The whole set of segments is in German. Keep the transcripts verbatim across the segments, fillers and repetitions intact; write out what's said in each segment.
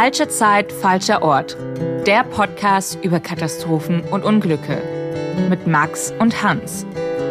Falsche Zeit, falscher Ort. Der Podcast über Katastrophen und Unglücke. Mit Max und Hans.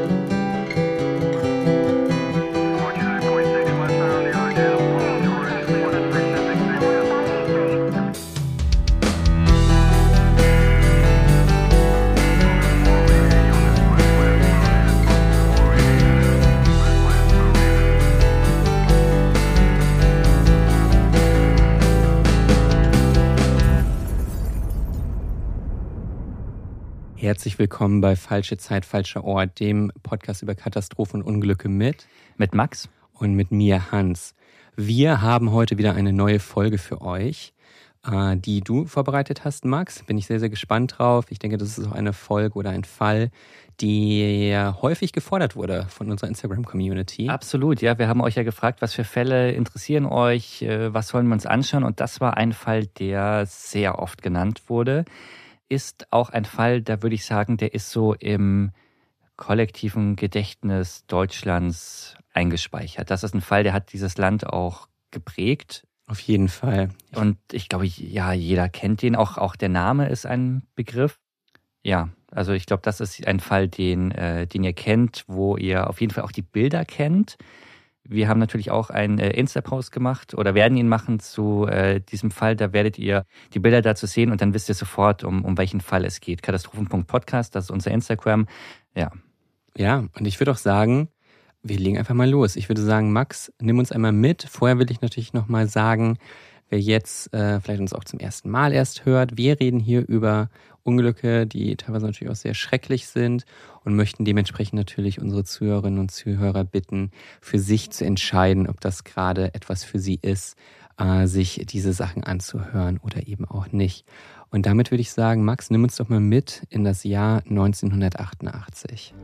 Herzlich willkommen bei Falsche Zeit, falscher Ort, dem Podcast über Katastrophen und Unglücke mit mit Max und mit mir, Hans. Wir haben heute wieder eine neue Folge für euch, äh, die du vorbereitet hast, Max. Bin ich sehr, sehr gespannt drauf. Ich denke, das ist auch eine Folge oder ein Fall, die häufig gefordert wurde von unserer Instagram-Community. Absolut, ja. Wir haben euch ja gefragt, was für Fälle interessieren euch, äh, was sollen wir uns anschauen? Und das war ein Fall, der sehr oft genannt wurde. Ist auch ein Fall, da würde ich sagen, der ist so im kollektiven Gedächtnis Deutschlands eingespeichert. Das ist ein Fall, der hat dieses Land auch geprägt. Auf jeden Fall. Und ich glaube, ja, jeder kennt den. Auch, auch der Name ist ein Begriff. Ja, also ich glaube, das ist ein Fall, den, äh, den ihr kennt, wo ihr auf jeden Fall auch die Bilder kennt. Wir haben natürlich auch einen äh, Insta-Post gemacht oder werden ihn machen zu äh, diesem Fall. Da werdet ihr die Bilder dazu sehen und dann wisst ihr sofort, um, um welchen Fall es geht. Katastrophen Punkt Podcast, das ist unser Instagram. Ja. Ja, und ich würde auch sagen, wir legen einfach mal los. Ich würde sagen, Max, nimm uns einmal mit. Vorher will ich natürlich nochmal sagen, wer jetzt äh, vielleicht uns auch zum ersten Mal erst hört, wir reden hier über Unglücke, die teilweise natürlich auch sehr schrecklich sind und möchten dementsprechend natürlich unsere Zuhörerinnen und Zuhörer bitten, für sich zu entscheiden, ob das gerade etwas für sie ist, äh, sich diese Sachen anzuhören oder eben auch nicht. Und damit würde ich sagen, Max, nimm uns doch mal mit in das Jahr neunzehnhundertachtundachtzig.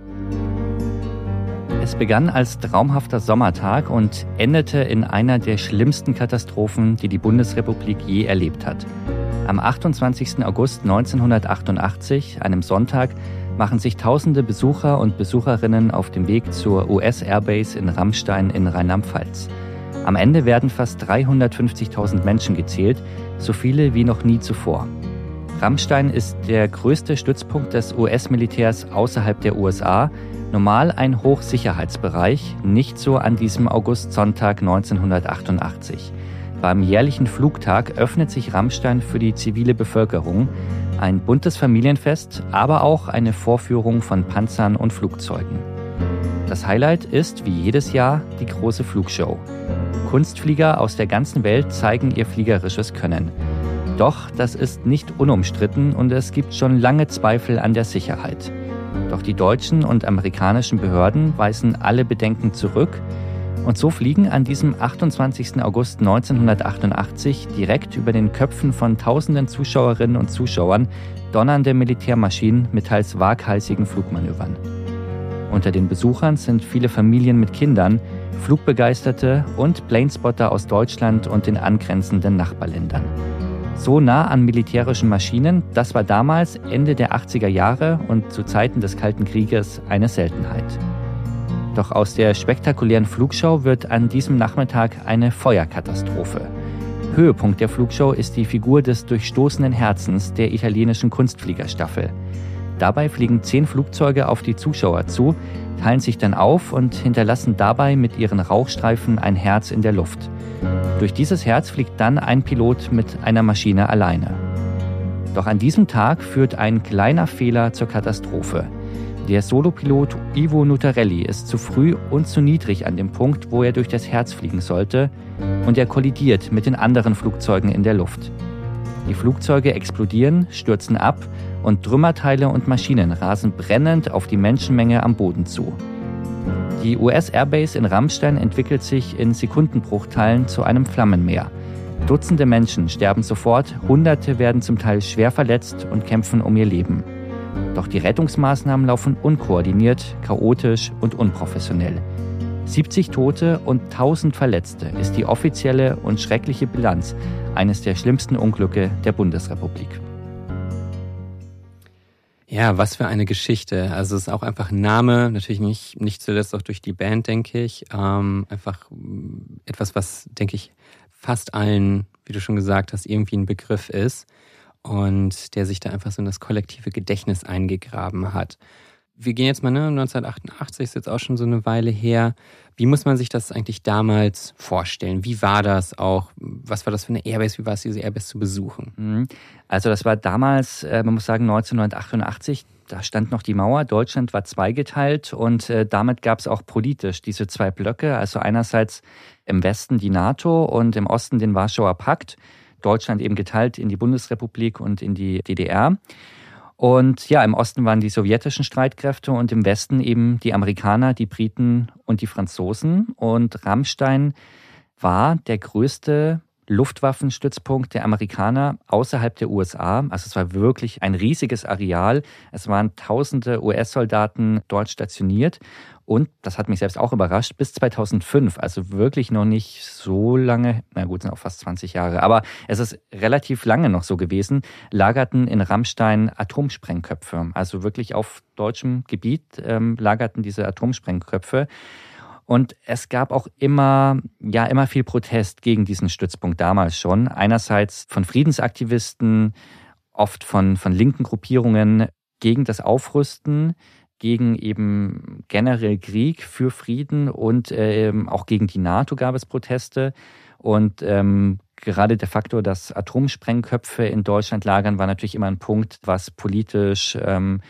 Es begann als traumhafter Sommertag und endete in einer der schlimmsten Katastrophen, die die Bundesrepublik je erlebt hat. Am achtundzwanzigsten August neunzehnhundertachtundachtzig, einem Sonntag, machen sich tausende Besucher und Besucherinnen auf dem Weg zur U S-Airbase in Ramstein in Rheinland-Pfalz. Am Ende werden fast dreihundertfünfzigtausend Menschen gezählt, so viele wie noch nie zuvor. Ramstein ist der größte Stützpunkt des U S-Militärs außerhalb der U S A, normal ein Hochsicherheitsbereich, nicht so an diesem Augustsonntag neunzehnhundertachtundachtzig. Beim jährlichen Flugtag öffnet sich Ramstein für die zivile Bevölkerung. Ein buntes Familienfest, aber auch eine Vorführung von Panzern und Flugzeugen. Das Highlight ist, wie jedes Jahr, die große Flugshow. Kunstflieger aus der ganzen Welt zeigen ihr fliegerisches Können. Doch das ist nicht unumstritten und es gibt schon lange Zweifel an der Sicherheit. Doch die deutschen und amerikanischen Behörden weisen alle Bedenken zurück. Und so fliegen an diesem achtundzwanzigsten August neunzehnhundertachtundachtzig direkt über den Köpfen von tausenden Zuschauerinnen und Zuschauern donnernde Militärmaschinen mit teils waghalsigen Flugmanövern. Unter den Besuchern sind viele Familien mit Kindern, Flugbegeisterte und Planespotter aus Deutschland und den angrenzenden Nachbarländern. So nah an militärischen Maschinen, das war damals Ende der achtziger Jahre und zu Zeiten des Kalten Krieges eine Seltenheit. Doch aus der spektakulären Flugshow wird an diesem Nachmittag eine Feuerkatastrophe. Höhepunkt der Flugshow ist die Figur des durchstoßenen Herzens der italienischen Kunstfliegerstaffel. Dabei fliegen zehn Flugzeuge auf die Zuschauer zu, teilen sich dann auf und hinterlassen dabei mit ihren Rauchstreifen ein Herz in der Luft. Durch dieses Herz fliegt dann ein Pilot mit einer Maschine alleine. Doch an diesem Tag führt ein kleiner Fehler zur Katastrophe. Der Solopilot Ivo Nutarelli ist zu früh und zu niedrig an dem Punkt, wo er durch das Herz fliegen sollte, und er kollidiert mit den anderen Flugzeugen in der Luft. Die Flugzeuge explodieren, stürzen ab und Trümmerteile und Maschinen rasen brennend auf die Menschenmenge am Boden zu. Die U S-Airbase in Ramstein entwickelt sich in Sekundenbruchteilen zu einem Flammenmeer. Dutzende Menschen sterben sofort, Hunderte werden zum Teil schwer verletzt und kämpfen um ihr Leben. Doch die Rettungsmaßnahmen laufen unkoordiniert, chaotisch und unprofessionell. siebzig Tote und tausend Verletzte ist die offizielle und schreckliche Bilanz eines der schlimmsten Unglücke der Bundesrepublik. Ja, was für eine Geschichte. Also es ist auch einfach ein Name, natürlich nicht, nicht zuletzt auch durch die Band, denke ich. Ähm, einfach etwas, was, denke ich, fast allen wie du schon gesagt hast, irgendwie ein Begriff ist und der sich da einfach so in das kollektive Gedächtnis eingegraben hat. Wir gehen jetzt mal, ne, neunzehnhundertachtundachtzig ist jetzt auch schon so eine Weile her. Wie muss man sich das eigentlich damals vorstellen? Wie war das auch? Was war das für eine Airbase? Wie war es, diese Airbase zu besuchen? Also das war damals, man muss sagen, neunzehnhundertachtundachtzig, da stand noch die Mauer. Deutschland war zweigeteilt und äh, damit gab es auch politisch diese zwei Blöcke. Also einerseits im Westen die NATO und im Osten den Warschauer Pakt. Deutschland eben geteilt in die Bundesrepublik und in die D D R. Und ja, im Osten waren die sowjetischen Streitkräfte und im Westen eben die Amerikaner, die Briten und die Franzosen. Und Ramstein war der größte Luftwaffenstützpunkt der Amerikaner außerhalb der U S A. Also es war wirklich ein riesiges Areal. Es waren tausende U S-Soldaten dort stationiert. Und, das hat mich selbst auch überrascht, bis zweitausendfünf, also wirklich noch nicht so lange, na gut, sind auch fast zwanzig Jahre, aber es ist relativ lange noch so gewesen, lagerten in Ramstein Atomsprengköpfe. Also wirklich auf deutschem Gebiet ähm, lagerten diese Atomsprengköpfe. Und es gab auch immer, ja, immer viel Protest gegen diesen Stützpunkt damals schon. Einerseits von Friedensaktivisten, oft von, von linken Gruppierungen gegen das Aufrüsten, gegen eben generell Krieg für Frieden und ähm, auch gegen die NATO gab es Proteste. Und ähm, gerade der Faktor, dass Atomsprengköpfe in Deutschland lagern, war natürlich immer ein Punkt, was politisch ähm,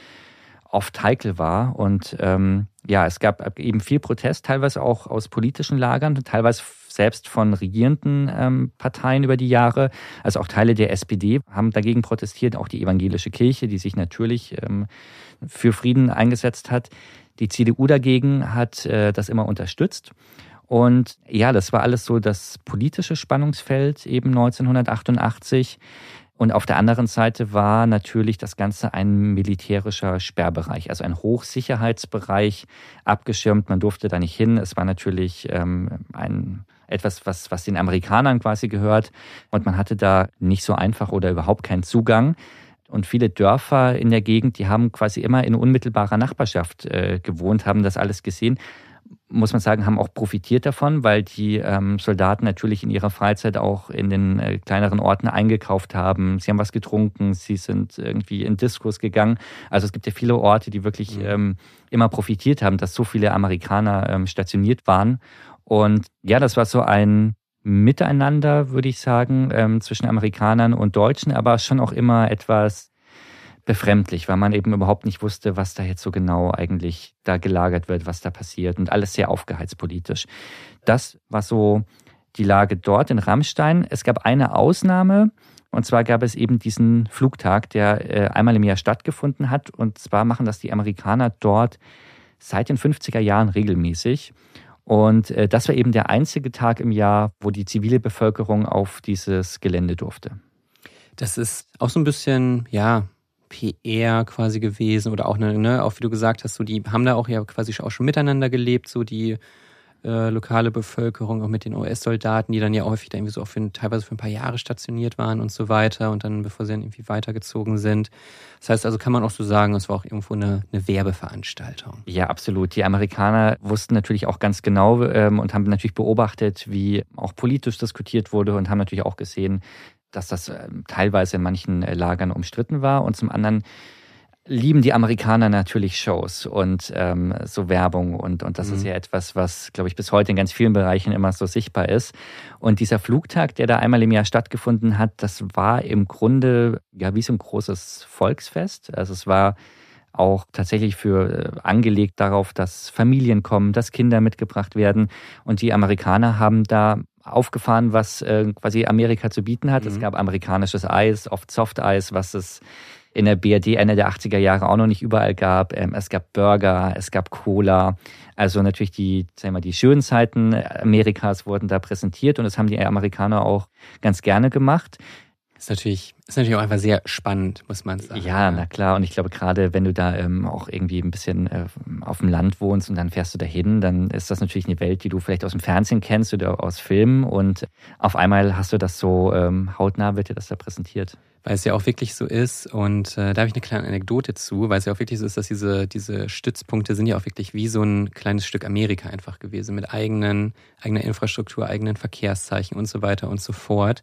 oft heikel war. Und ähm, ja, es gab eben viel Protest, teilweise auch aus politischen Lagern, teilweise selbst von regierenden ähm, Parteien über die Jahre. Also auch Teile der S P D haben dagegen protestiert, auch die evangelische Kirche, die sich natürlich ähm, für Frieden eingesetzt hat. Die C D U dagegen hat äh, das immer unterstützt. Und ja, das war alles so das politische Spannungsfeld eben neunzehnhundertachtundachtzig. Und auf der anderen Seite war natürlich das Ganze ein militärischer Sperrbereich, also ein Hochsicherheitsbereich, abgeschirmt. Man durfte da nicht hin. Es war natürlich ähm, ein etwas, was, was den Amerikanern quasi gehört. Und man hatte da nicht so einfach oder überhaupt keinen Zugang. Und viele Dörfer in der Gegend, die haben quasi immer in unmittelbarer Nachbarschaft äh, gewohnt, haben das alles gesehen. Muss man sagen, haben auch profitiert davon, weil die ähm, Soldaten natürlich in ihrer Freizeit auch in den äh, kleineren Orten eingekauft haben. Sie haben was getrunken, sie sind irgendwie in Diskos gegangen. Also es gibt ja viele Orte, die wirklich mhm. ähm, immer profitiert haben, dass so viele Amerikaner ähm, stationiert waren. Und ja, das war so ein Miteinander, würde ich sagen, ähm, zwischen Amerikanern und Deutschen, aber schon auch immer etwas befremdlich, weil man eben überhaupt nicht wusste, was da jetzt so genau eigentlich da gelagert wird, was da passiert und alles sehr aufgeheizt politisch. Das war so die Lage dort in Ramstein. Es gab eine Ausnahme und zwar gab es eben diesen Flugtag, der äh, einmal im Jahr stattgefunden hat und zwar machen das die Amerikaner dort seit den fünfziger Jahren regelmäßig. Und äh, das war eben der einzige Tag im Jahr, wo die zivile Bevölkerung auf dieses Gelände durfte. Das ist auch so ein bisschen, ja, P R quasi gewesen oder auch, eine, ne, auch wie du gesagt hast, so die haben da auch ja quasi auch schon miteinander gelebt, so die äh, lokale Bevölkerung, auch mit den U S-Soldaten, die dann ja häufig da irgendwie so auch für, teilweise für ein paar Jahre stationiert waren und so weiter und dann, bevor sie dann irgendwie weitergezogen sind. Das heißt also, kann man auch so sagen, es war auch irgendwo eine, eine Werbeveranstaltung. Ja, absolut. Die Amerikaner wussten natürlich auch ganz genau ähm, und haben natürlich beobachtet, wie auch politisch diskutiert wurde und haben natürlich auch gesehen, dass das äh, teilweise in manchen äh, Lagern umstritten war. Und zum anderen lieben die Amerikaner natürlich Shows und ähm, so Werbung. Und, und das mhm. ist ja etwas, was, glaube ich, bis heute in ganz vielen Bereichen immer so sichtbar ist. Und dieser Flugtag, der da einmal im Jahr stattgefunden hat, das war im Grunde ja wie so ein großes Volksfest. Also es war auch tatsächlich für äh, angelegt darauf, dass Familien kommen, dass Kinder mitgebracht werden. Und die Amerikaner haben da aufgefahren, was äh, quasi Amerika zu bieten hat. Mhm. Es gab amerikanisches Eis, oft Softeis, was es in der B R D Ende der achtziger Jahre auch noch nicht überall gab. Ähm, es gab Burger, es gab Cola. Also natürlich die, sagen wir mal, die schönen Zeiten Amerikas wurden da präsentiert und das haben die Amerikaner auch ganz gerne gemacht. Ist natürlich, ist natürlich auch einfach sehr spannend, muss man sagen. Ja, na klar. Und ich glaube, gerade wenn du da ähm, auch irgendwie ein bisschen äh, auf dem Land wohnst und dann fährst du dahin, dann ist das natürlich eine Welt, die du vielleicht aus dem Fernsehen kennst oder aus Filmen. Und auf einmal hast du das so, ähm, hautnah wird dir das da präsentiert. Weil es ja auch wirklich so ist und äh, da habe ich eine kleine Anekdote zu, weil es ja auch wirklich so ist, dass diese, diese Stützpunkte sind ja auch wirklich wie so ein kleines Stück Amerika einfach gewesen, mit eigenen, eigener Infrastruktur, eigenen Verkehrszeichen und so weiter und so fort.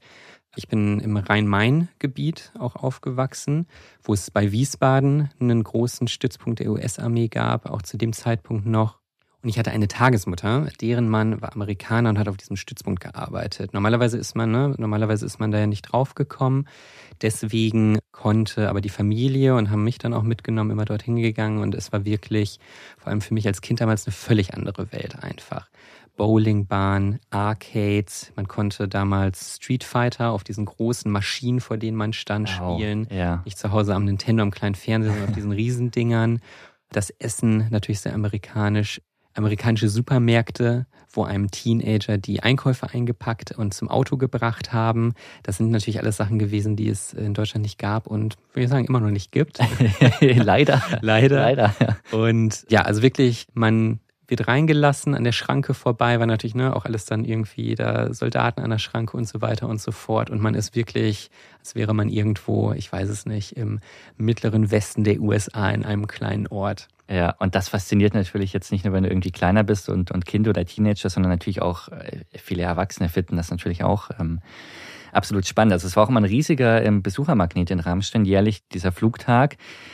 Ich bin im Rhein-Main-Gebiet auch aufgewachsen, wo es bei Wiesbaden einen großen Stützpunkt der U S-Armee gab, auch zu dem Zeitpunkt noch. Und ich hatte eine Tagesmutter, deren Mann war Amerikaner und hat auf diesem Stützpunkt gearbeitet. Normalerweise ist man, ne, normalerweise ist man da ja nicht drauf gekommen. Deswegen konnte aber die Familie und haben mich dann auch mitgenommen, immer dorthin gegangen. Und es war wirklich, vor allem für mich als Kind damals, eine völlig andere Welt einfach. Bowlingbahn, Arcades, man konnte damals Street Fighter auf diesen großen Maschinen, vor denen man stand, wow. spielen. Ja. Nicht zu Hause am Nintendo, am kleinen Fernseher, sondern auf diesen Riesendingern. Das Essen natürlich sehr amerikanisch. Amerikanische Supermärkte, wo einem Teenager die Einkäufe eingepackt und zum Auto gebracht haben. Das sind natürlich alles Sachen gewesen, die es in Deutschland nicht gab und, würde ich sagen, immer noch nicht gibt. Leider. Leider. Leider, ja. Und ja, also wirklich, man wird reingelassen, an der Schranke vorbei, war natürlich ne, auch alles dann irgendwie da Soldaten an der Schranke und so weiter und so fort. Und man ist wirklich, als wäre man irgendwo, ich weiß es nicht, im mittleren Westen der U S A in einem kleinen Ort. Ja, und das fasziniert natürlich jetzt nicht nur, wenn du irgendwie kleiner bist und, und Kind oder Teenager, sondern natürlich auch äh, viele Erwachsene finden das natürlich auch ähm, absolut spannend. Also es war auch immer ein riesiger ähm, Besuchermagnet in Ramstein, jährlich dieser Flugtag.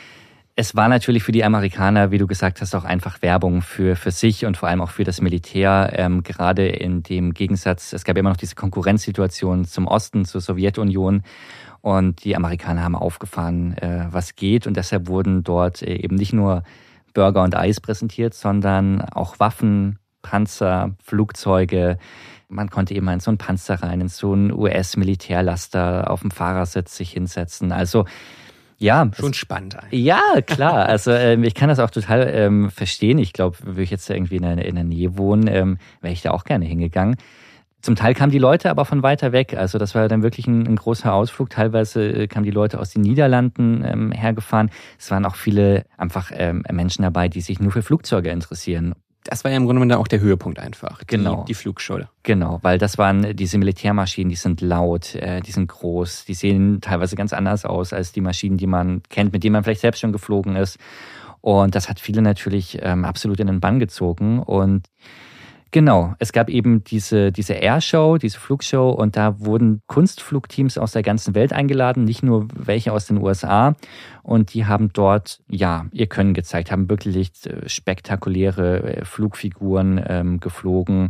Es war natürlich für die Amerikaner, wie du gesagt hast, auch einfach Werbung für, für sich und vor allem auch für das Militär. Ähm, gerade in dem Gegensatz, es gab immer noch diese Konkurrenzsituation zum Osten, zur Sowjetunion. Und die Amerikaner haben aufgefahren, äh, was geht. Und deshalb wurden dort äh, eben nicht nur Burger und Eis präsentiert, sondern auch Waffen, Panzer, Flugzeuge. Man konnte eben in so einen Panzer rein, in so einen U S-Militärlaster auf dem Fahrersitz sich hinsetzen. Also ja. Schon spannend eigentlich. Ja, klar. Also ähm, ich kann das auch total ähm, verstehen. Ich glaube, würde ich jetzt irgendwie in der, in der Nähe wohnen, ähm, wäre ich da auch gerne hingegangen. Zum Teil kamen die Leute aber von weiter weg. Also das war dann wirklich ein, ein großer Ausflug. Teilweise kamen die Leute aus den Niederlanden ähm, hergefahren. Es waren auch viele einfach ähm, Menschen dabei, die sich nur für Flugzeuge interessieren. Das war ja im Grunde genommen auch der Höhepunkt einfach, die, genau. die Flugshow. Genau, weil das waren diese Militärmaschinen, die sind laut, äh, die sind groß, die sehen teilweise ganz anders aus als die Maschinen, die man kennt, mit denen man vielleicht selbst schon geflogen ist. Und das hat viele natürlich ähm, absolut in den Bann gezogen. Und genau, es gab eben diese, diese Airshow, diese Flugshow und da wurden Kunstflugteams aus der ganzen Welt eingeladen, nicht nur welche aus den U S A. Und die haben dort, ja, ihr Können gezeigt, haben wirklich spektakuläre Flugfiguren ähm, geflogen.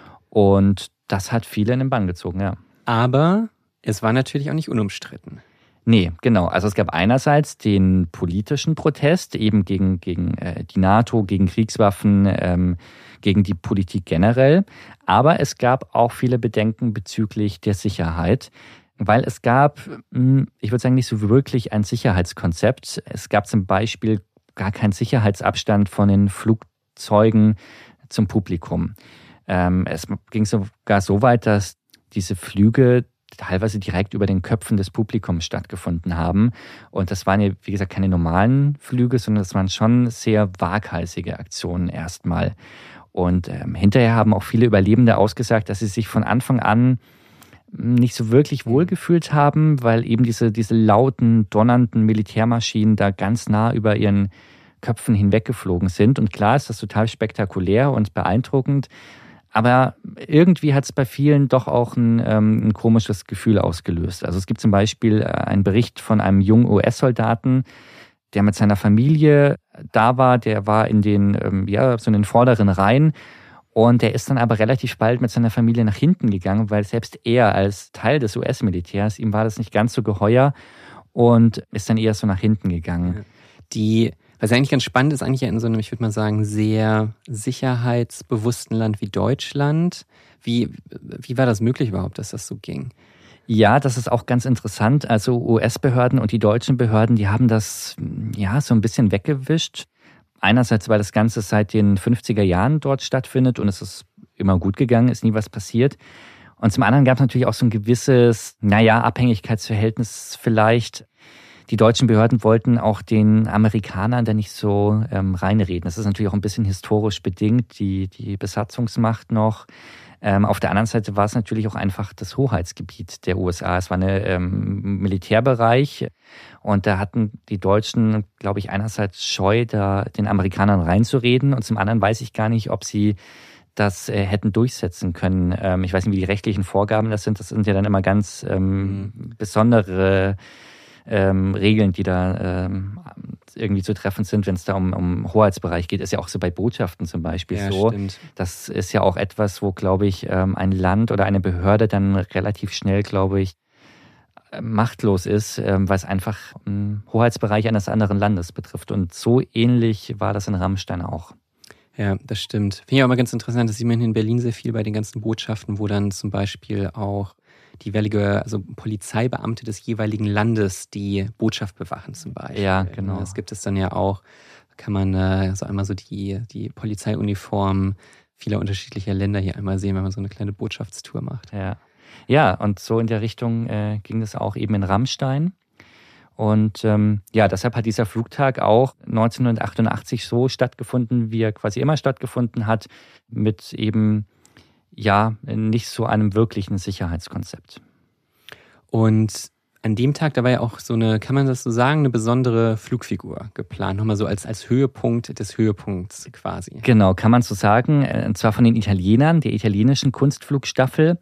Und das hat viele in den Bann gezogen, ja. Aber es war natürlich auch nicht unumstritten. Nee, genau. Also es gab einerseits den politischen Protest eben gegen, gegen äh, die NATO, gegen Kriegswaffen, ähm, gegen die Politik generell. Aber es gab auch viele Bedenken bezüglich der Sicherheit, weil es gab, ich würde sagen, nicht so wirklich ein Sicherheitskonzept. Es gab zum Beispiel gar keinen Sicherheitsabstand von den Flugzeugen zum Publikum. Ähm, es ging sogar so weit, dass diese Flüge teilweise direkt über den Köpfen des Publikums stattgefunden haben. Und das waren ja, wie gesagt, keine normalen Flüge, sondern das waren schon sehr waghalsige Aktionen erstmal. Und ähm, hinterher haben auch viele Überlebende ausgesagt, dass sie sich von Anfang an nicht so wirklich wohlgefühlt haben, weil eben diese, diese lauten, donnernden Militärmaschinen da ganz nah über ihren Köpfen hinweggeflogen sind. Und klar ist das total spektakulär und beeindruckend, aber irgendwie hat es bei vielen doch auch ein, ähm, ein komisches Gefühl ausgelöst. Also es gibt zum Beispiel einen Bericht von einem jungen U S-Soldaten, der mit seiner Familie da war. Der war in den, ähm, ja, so in den vorderen Reihen. Und der ist dann aber relativ bald mit seiner Familie nach hinten gegangen, weil selbst er als Teil des U S-Militärs, ihm war das nicht ganz so geheuer und ist dann eher so nach hinten gegangen. Die Was eigentlich ganz spannend ist, eigentlich in so einem, ich würde mal sagen, sehr sicherheitsbewussten Land wie Deutschland. Wie, wie war das möglich überhaupt, dass das so ging? Ja, das ist auch ganz interessant. Also U S-Behörden und die deutschen Behörden, die haben das ja so ein bisschen weggewischt. Einerseits, weil das Ganze seit den fünfziger Jahren dort stattfindet und es ist immer gut gegangen, ist nie was passiert. Und zum anderen gab es natürlich auch so ein gewisses, naja, Abhängigkeitsverhältnis vielleicht. Die deutschen Behörden wollten auch den Amerikanern da nicht so ähm, reinreden. Das ist natürlich auch ein bisschen historisch bedingt, die, die Besatzungsmacht noch. Ähm, auf der anderen Seite war es natürlich auch einfach das Hoheitsgebiet der U S A. Es war ein ähm, Militärbereich und da hatten die Deutschen, glaube ich, einerseits Scheu, da den Amerikanern reinzureden und zum anderen weiß ich gar nicht, ob sie das äh, hätten durchsetzen können. Ähm, ich weiß nicht, wie die rechtlichen Vorgaben das sind. Das sind ja dann immer ganz ähm, mhm. besondere ähm, Regeln, die da ähm, irgendwie zu treffen sind, wenn es da um, um Hoheitsbereich geht. Ist ja auch so bei Botschaften zum Beispiel ja, so. Stimmt. Das ist ja auch etwas, wo, glaube ich, ähm, ein Land oder eine Behörde dann relativ schnell, glaube ich, machtlos ist, ähm, weil es einfach einen Hoheitsbereich eines anderen Landes betrifft. Und so ähnlich war das in Rammstein auch. Ja, das stimmt. Finde ich auch mal ganz interessant, das sieht man hier in Berlin sehr viel bei den ganzen Botschaften, wo dann zum Beispiel auch die jeweilige, also Polizeibeamte des jeweiligen Landes die Botschaft bewachen zum Beispiel. Ja, genau. Das gibt es dann ja auch, kann man äh, so einmal so die, die Polizeiuniform vieler unterschiedlicher Länder hier einmal sehen, wenn man so eine kleine Botschaftstour macht. Ja, ja und so in der Richtung äh, ging es auch eben in Rammstein. Und ähm, ja, deshalb hat dieser Flugtag auch neunzehnhundertachtundachtzig so stattgefunden, wie er quasi immer stattgefunden hat, mit eben ja nicht so einem wirklichen Sicherheitskonzept. Und an dem Tag, da war ja auch so eine, kann man das so sagen, eine besondere Flugfigur geplant, nochmal so als, als Höhepunkt des Höhepunkts quasi. Genau, kann man so sagen, und zwar von den Italienern, der italienischen Kunstflugstaffel.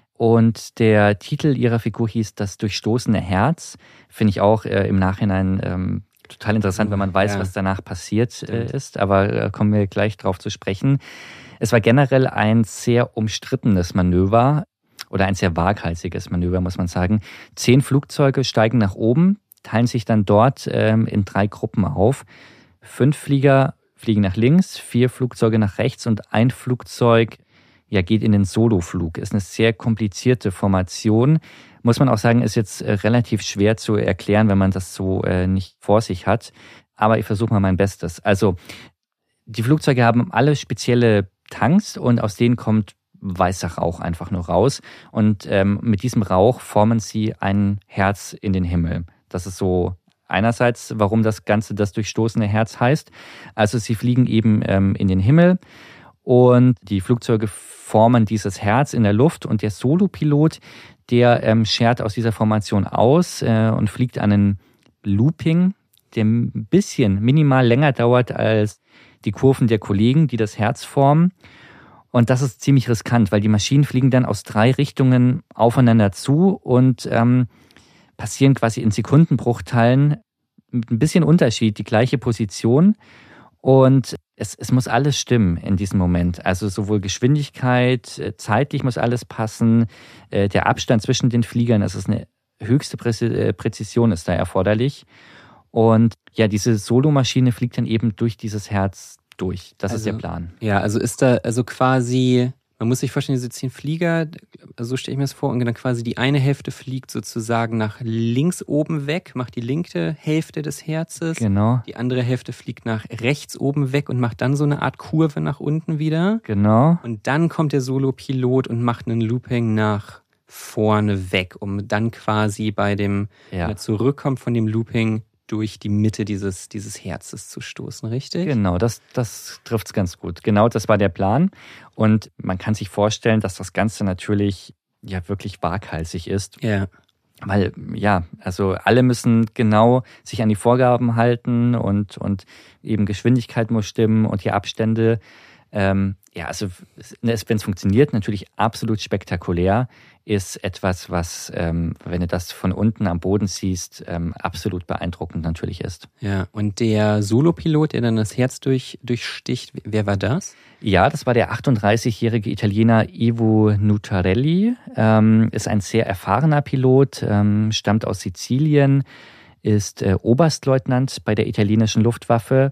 Und der Titel ihrer Figur hieß Das durchstoßene Herz. Finde ich auch äh, im Nachhinein ähm, total interessant, wenn man weiß, ja. was danach passiert äh, ist. Aber äh, kommen wir gleich drauf zu sprechen. Es war generell ein sehr umstrittenes Manöver oder ein sehr waghalsiges Manöver, muss man sagen. Zehn Flugzeuge steigen nach oben, teilen sich dann dort ähm, in drei Gruppen auf. Fünf Flieger fliegen nach links, vier Flugzeuge nach rechts und ein Flugzeug ja, geht in den Soloflug. Ist eine sehr komplizierte Formation. Muss man auch sagen, ist jetzt äh, relativ schwer zu erklären, wenn man das so äh, nicht vor sich hat. Aber ich versuche mal mein Bestes. Also die Flugzeuge haben alle spezielle Tanks und aus denen kommt weißer Rauch einfach nur raus. Und ähm, mit diesem Rauch formen sie ein Herz in den Himmel. Das ist so einerseits, warum das Ganze das durchstoßene Herz heißt. Also sie fliegen eben ähm, in den Himmel und die Flugzeuge formen dieses Herz in der Luft und der Solopilot, der ähm, schert aus dieser Formation aus äh, und fliegt einen Looping, der ein bisschen minimal länger dauert als die Kurven der Kollegen, die das Herz formen. Und das ist ziemlich riskant, weil die Maschinen fliegen dann aus drei Richtungen aufeinander zu und ähm, passieren quasi in Sekundenbruchteilen mit ein bisschen Unterschied die gleiche Position. Und es, es muss alles stimmen in diesem Moment. Also sowohl Geschwindigkeit, zeitlich muss alles passen, der Abstand zwischen den Fliegern, das ist eine höchste Präzision ist da erforderlich. Und ja, diese Solomaschine fliegt dann eben durch dieses Herz durch. Das also, ist der Plan. Ja, also ist da also quasi, man muss sich vorstellen, diese zehn Flieger, so stelle ich mir das vor, und dann quasi die eine Hälfte fliegt sozusagen nach links oben weg, macht die linke Hälfte des Herzes. Genau. Die andere Hälfte fliegt nach rechts oben weg und macht dann so eine Art Kurve nach unten wieder. Genau. Und dann kommt der Solopilot und macht einen Looping nach vorne weg, um dann quasi bei dem, ja. wenn er zurückkommt von dem Looping, durch die Mitte dieses, dieses Herzes zu stoßen, richtig? Genau, das, das trifft es ganz gut. Genau, das war der Plan. Und man kann sich vorstellen, dass das Ganze natürlich ja wirklich waghalsig ist. Ja. Weil, ja, also alle müssen genau sich an die Vorgaben halten und, und eben Geschwindigkeit muss stimmen und die Abstände. Ähm, ja, also wenn es funktioniert, natürlich absolut spektakulär, ist etwas, was, ähm, wenn du das von unten am Boden siehst, ähm, absolut beeindruckend natürlich ist. Ja, und der Solopilot, der dann das Herz durch, durchsticht, wer war das? Ja, das war der achtunddreißigjährige Italiener Ivo Nutarelli, ähm, ist ein sehr erfahrener Pilot, ähm, stammt aus Sizilien, ist äh, Oberstleutnant bei der italienischen Luftwaffe,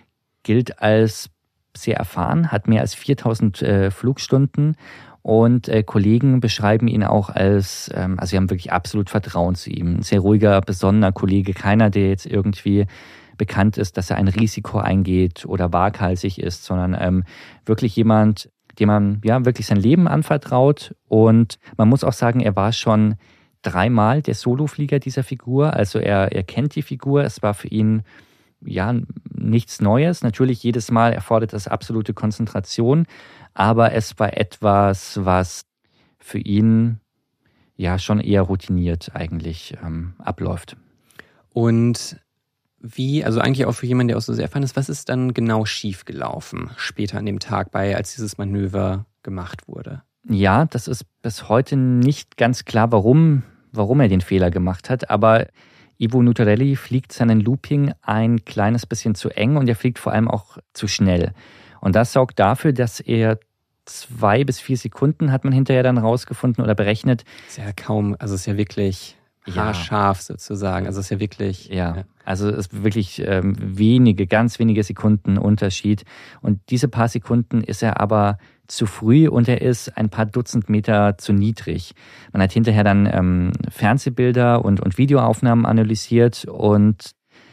gilt als sehr erfahren, hat mehr als viertausend äh, Flugstunden und äh, Kollegen beschreiben ihn auch als, ähm, also sie haben wirklich absolut Vertrauen zu ihm. Ein sehr ruhiger, besonnener Kollege, keiner, der jetzt irgendwie bekannt ist, dass er ein Risiko eingeht oder waghalsig ist, sondern ähm, wirklich jemand, dem man ja wirklich sein Leben anvertraut. Und man muss auch sagen, er war schon dreimal der Soloflieger dieser Figur, also er, er kennt die Figur, es war für ihn ja, nichts Neues. Natürlich jedes Mal erfordert das absolute Konzentration, aber es war etwas, was für ihn ja schon eher routiniert eigentlich ähm, abläuft. Und Wie, also eigentlich auch für jemanden, der auch so sehr erfahren ist, was ist dann genau schiefgelaufen später an dem Tag bei, als dieses Manöver gemacht wurde? Ja, das ist bis heute nicht ganz klar, warum, warum er den Fehler gemacht hat. Aber Ivo Nutarelli fliegt seinen Looping ein kleines bisschen zu eng und er fliegt vor allem auch zu schnell. Und das sorgt dafür, dass er zwei bis vier Sekunden, hat man hinterher dann rausgefunden oder berechnet. Ist ja kaum, also ist ja wirklich haarscharf sozusagen. Also ist ja wirklich... Ja, ja. Also es ist wirklich ähm, wenige, ganz wenige Sekunden Unterschied. Und diese paar Sekunden ist er aber zu früh und er ist ein paar Dutzend Meter zu niedrig. Man hat hinterher dann ähm, Fernsehbilder und, und Videoaufnahmen analysiert und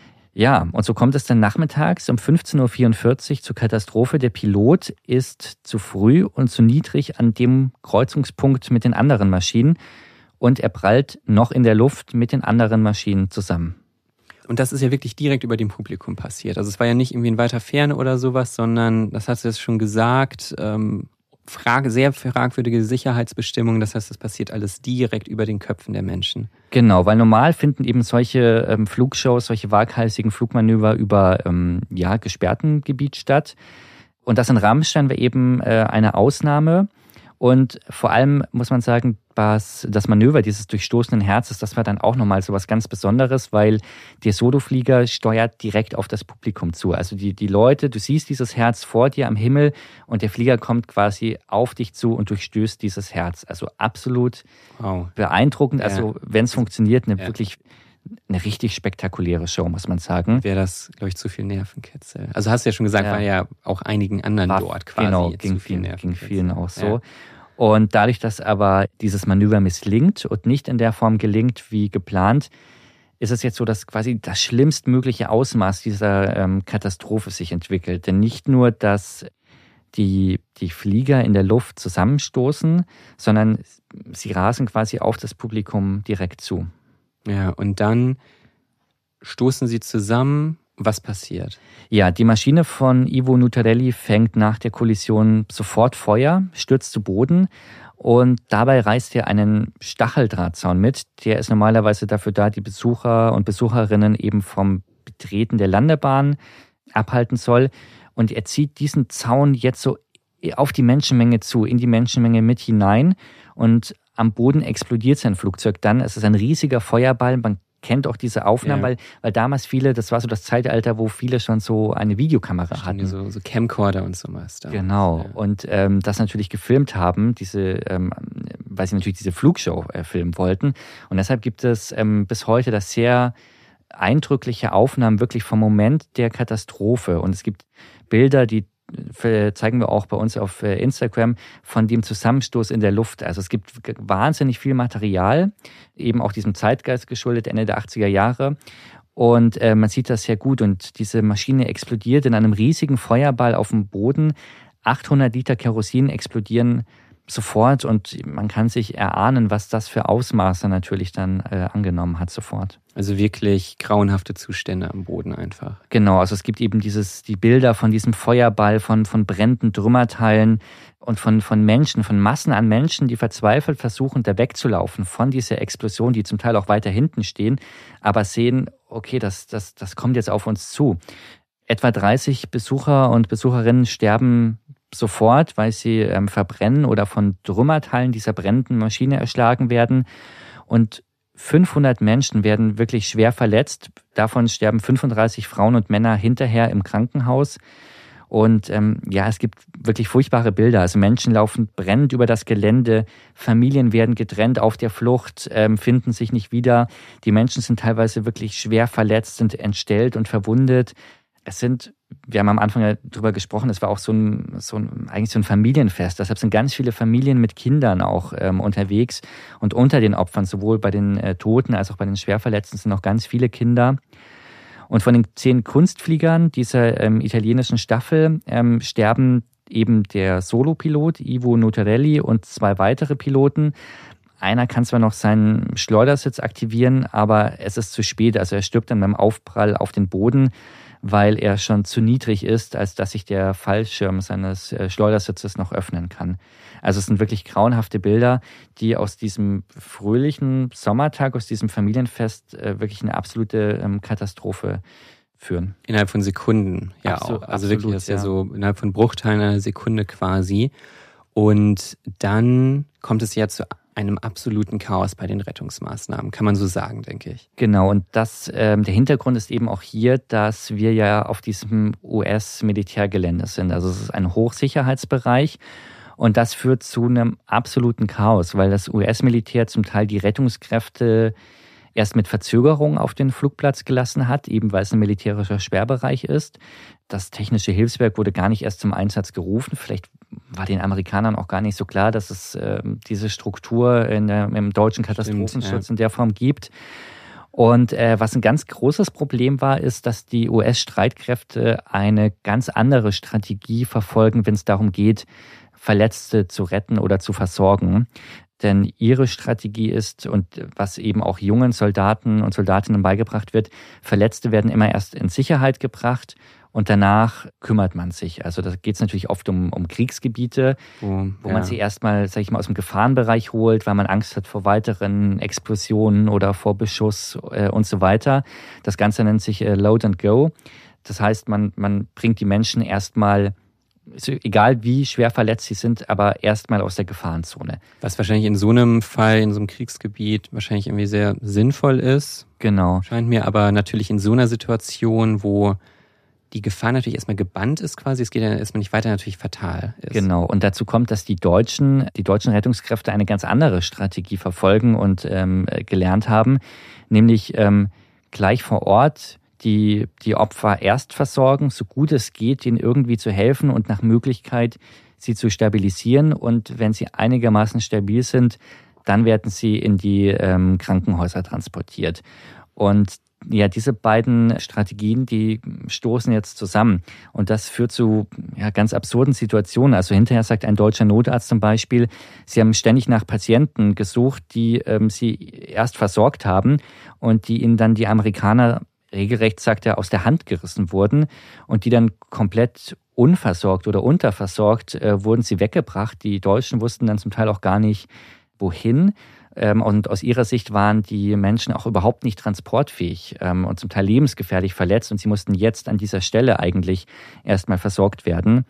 ja, und so kommt es dann nachmittags um fünfzehn Uhr vierundvierzig zur Katastrophe. Der Pilot ist zu früh und zu niedrig an dem Kreuzungspunkt mit den anderen Maschinen und er prallt noch in der Luft mit den anderen Maschinen zusammen. Und das ist ja wirklich direkt über dem Publikum passiert. Also es war ja nicht irgendwie in weiter Ferne oder sowas, sondern, das hast du jetzt schon gesagt, ähm, Frage, sehr fragwürdige Sicherheitsbestimmungen. Das heißt, das passiert alles direkt über den Köpfen der Menschen. Genau, weil normal finden eben solche ähm, Flugshows, solche waghalsigen Flugmanöver über ähm, ja, gesperrten Gebiet statt. Und das in Rammstein war eben äh, eine Ausnahme. Und vor allem muss man sagen, was das Manöver dieses durchstoßenen Herzes, das war dann auch nochmal so was ganz Besonderes, weil der Soloflieger steuert direkt auf das Publikum zu. Also die, die Leute, du siehst dieses Herz vor dir am Himmel und der Flieger kommt quasi auf dich zu und durchstößt dieses Herz. Also absolut wow. beeindruckend. Ja. Also wenn es funktioniert, eine ja. wirklich eine richtig spektakuläre Show, muss man sagen. Wäre das, glaube ich, zu viel Nervenkitzel. Also hast du ja schon gesagt, ja. war ja auch einigen anderen war, dort quasi. Genau, ging, vielen, ging vielen auch so. Ja. Und dadurch, dass aber dieses Manöver misslingt und nicht in der Form gelingt wie geplant, ist es jetzt so, dass quasi das schlimmstmögliche Ausmaß dieser ähm, Katastrophe sich entwickelt. Denn nicht nur, dass die, die Flieger in der Luft zusammenstoßen, sondern sie rasen quasi auf das Publikum direkt zu. Ja, und dann stoßen sie zusammen. Was passiert? Ja, die Maschine von Ivo Nutarelli fängt nach der Kollision sofort Feuer, stürzt zu Boden und dabei reißt er einen Stacheldrahtzaun mit. Der ist normalerweise dafür da, die Besucher und Besucherinnen eben vom Betreten der Landebahn abhalten soll. Und er zieht diesen Zaun jetzt so auf die Menschenmenge zu, in die Menschenmenge mit hinein und am Boden explodiert sein Flugzeug dann. Es ist ein riesiger Feuerball, man kennt auch diese Aufnahmen, ja. weil, weil damals viele, das war so das Zeitalter, wo viele schon so eine Videokamera Stimmt, hatten. So, so Camcorder und sowas. Da. Genau. Ja. Und ähm, das natürlich gefilmt haben, diese, ähm, weil sie natürlich diese Flugshow äh, filmen wollten. Und deshalb gibt es ähm, bis heute das sehr eindrückliche Aufnahmen wirklich vom Moment der Katastrophe. Und es gibt Bilder, die zeigen wir auch bei uns auf Instagram, von dem Zusammenstoß in der Luft. Also es gibt wahnsinnig viel Material, eben auch diesem Zeitgeist geschuldet, Ende der achtziger Jahre. Und äh, man sieht das sehr gut. Und diese Maschine explodiert in einem riesigen Feuerball auf dem Boden. achthundert Liter Kerosin explodieren sofort und man kann sich erahnen, was das für Ausmaße natürlich dann äh, angenommen hat sofort. Also wirklich grauenhafte Zustände am Boden einfach. Genau, also es gibt eben dieses, die Bilder von diesem Feuerball, von, von brennenden Trümmerteilen und von, von Menschen, von Massen an Menschen, die verzweifelt versuchen, da wegzulaufen von dieser Explosion, die zum Teil auch weiter hinten stehen, aber sehen, okay, das, das, das kommt jetzt auf uns zu. Etwa dreißig Besucher und Besucherinnen sterben sofort, weil sie ähm, verbrennen oder von Trümmerteilen dieser brennenden Maschine erschlagen werden. Und fünfhundert Menschen werden wirklich schwer verletzt. Davon sterben fünfunddreißig Frauen und Männer hinterher im Krankenhaus. Und ähm, ja, es gibt wirklich furchtbare Bilder. Also Menschen laufen brennend über das Gelände, Familien werden getrennt auf der Flucht, ähm, finden sich nicht wieder. Die Menschen sind teilweise wirklich schwer verletzt, sind entstellt und verwundet. Es sind, wir haben am Anfang ja drüber gesprochen, es war auch so ein, so ein, eigentlich so ein Familienfest. Deshalb sind ganz viele Familien mit Kindern auch ähm, unterwegs. Und unter den Opfern, sowohl bei den äh, Toten als auch bei den Schwerverletzten, sind auch ganz viele Kinder. Und von den zehn Kunstfliegern dieser ähm, italienischen Staffel ähm, sterben eben der Solopilot Ivo Nutarelli und zwei weitere Piloten. Einer kann zwar noch seinen Schleudersitz aktivieren, aber es ist zu spät. Also er stirbt dann beim Aufprall auf den Boden, weil er schon zu niedrig ist, als dass sich der Fallschirm seines äh, Schleudersitzes noch öffnen kann. Also es sind wirklich grauenhafte Bilder, die aus diesem fröhlichen Sommertag, aus diesem Familienfest äh, wirklich eine absolute ähm, Katastrophe führen. Innerhalb von Sekunden, ja Absolut, auch. Also absolut, wirklich, das ist ja. ja so innerhalb von Bruchteilen einer Sekunde quasi. Und dann kommt es ja zu einem absoluten Chaos bei den Rettungsmaßnahmen, kann man so sagen, denke ich. Genau, und das, ähm, der Hintergrund ist eben auch hier, dass wir ja auf diesem U S-Militärgelände sind. Also es ist ein Hochsicherheitsbereich und das führt zu einem absoluten Chaos, weil das U S-Militär zum Teil die Rettungskräfte erst mit Verzögerung auf den Flugplatz gelassen hat, eben weil es ein militärischer Sperrbereich ist. Das technische Hilfswerk wurde gar nicht erst zum Einsatz gerufen. Vielleicht war den Amerikanern auch gar nicht so klar, dass es äh, diese Struktur in der, im deutschen Katastrophenschutz Stimmt, ja. in der Form gibt. Und äh, was ein ganz großes Problem war, ist, dass die U S-Streitkräfte eine ganz andere Strategie verfolgen, wenn es darum geht, Verletzte zu retten oder zu versorgen. Denn ihre Strategie ist, und was eben auch jungen Soldaten und Soldatinnen beigebracht wird, Verletzte werden immer erst in Sicherheit gebracht und danach kümmert man sich. Also da geht es natürlich oft um, um Kriegsgebiete, oh, wo ja. man sie erstmal, sag ich mal, aus dem Gefahrenbereich holt, weil man Angst hat vor weiteren Explosionen oder vor Beschuss äh, und so weiter. Das Ganze nennt sich äh, Load and Go. Das heißt, man, man bringt die Menschen erstmal, egal wie schwer verletzt sie sind, aber erstmal aus der Gefahrenzone. Was wahrscheinlich in so einem Fall, in so einem Kriegsgebiet wahrscheinlich irgendwie sehr sinnvoll ist. Genau. Scheint mir aber natürlich in so einer Situation, wo die Gefahr natürlich erstmal gebannt ist quasi, es geht ja erstmal nicht weiter, natürlich fatal ist. Genau, und dazu kommt, dass die Deutschen, die deutschen Rettungskräfte eine ganz andere Strategie verfolgen und ähm, gelernt haben, nämlich ähm, gleich vor Ort die, die Opfer erst versorgen, so gut es geht, ihnen irgendwie zu helfen und nach Möglichkeit sie zu stabilisieren. Und wenn sie einigermaßen stabil sind, dann werden sie in die ähm, Krankenhäuser transportiert. Und ja, diese beiden Strategien, die stoßen jetzt zusammen. Und das führt zu ja, ganz absurden Situationen. Also hinterher sagt ein deutscher Notarzt zum Beispiel, sie haben ständig nach Patienten gesucht, die ähm, sie erst versorgt haben und die ihnen dann die Amerikaner regelrecht, sagt er, aus der Hand gerissen wurden und die dann komplett unversorgt oder unterversorgt äh, wurden sie weggebracht. Die Deutschen wussten dann zum Teil auch gar nicht, wohin. Ähm, und aus ihrer Sicht waren die Menschen auch überhaupt nicht transportfähig ähm, und zum Teil lebensgefährlich verletzt und sie mussten jetzt an dieser Stelle eigentlich erstmal versorgt werden.